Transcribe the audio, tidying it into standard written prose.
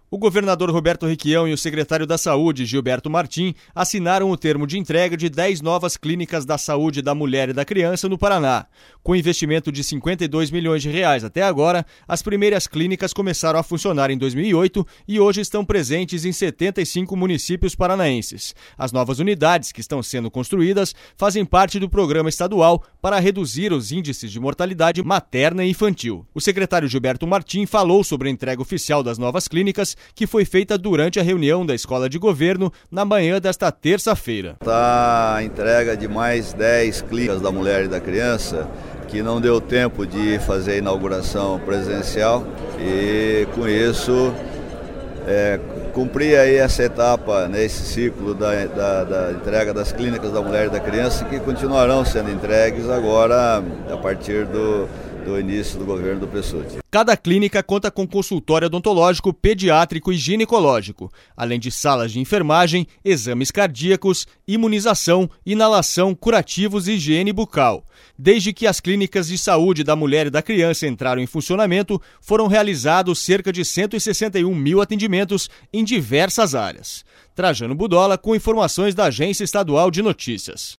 O governador Roberto Requião e o secretário da Saúde, Gilberto Martim, assinaram o termo de entrega de 10 novas clínicas da saúde da mulher e da criança no Paraná. Com investimento de R$52 milhões até agora, as primeiras clínicas começaram a funcionar em 2008 e hoje estão presentes em 75 municípios paranaenses. As novas unidades que estão sendo construídas fazem parte do programa estadual para reduzir os índices de mortalidade materna e infantil. O secretário Gilberto Martim falou sobre a entrega oficial das novas clínicas, que foi feita durante a reunião da Escola de Governo na manhã desta terça-feira. Está a entrega de mais 10 clínicas da mulher e da criança, que não deu tempo de fazer a inauguração presencial e com isso cumprir aí essa etapa, nesse ciclo da entrega das clínicas da mulher e da criança, que continuarão sendo entregues agora a partir do início do governo do Pessutti. Cada clínica conta com consultório odontológico, pediátrico e ginecológico, além de salas de enfermagem, exames cardíacos, imunização, inalação, curativos e higiene bucal. Desde que as clínicas de saúde da mulher e da criança entraram em funcionamento, foram realizados cerca de 161 mil atendimentos em diversas áreas. Trajano Budola com informações da Agência Estadual de Notícias.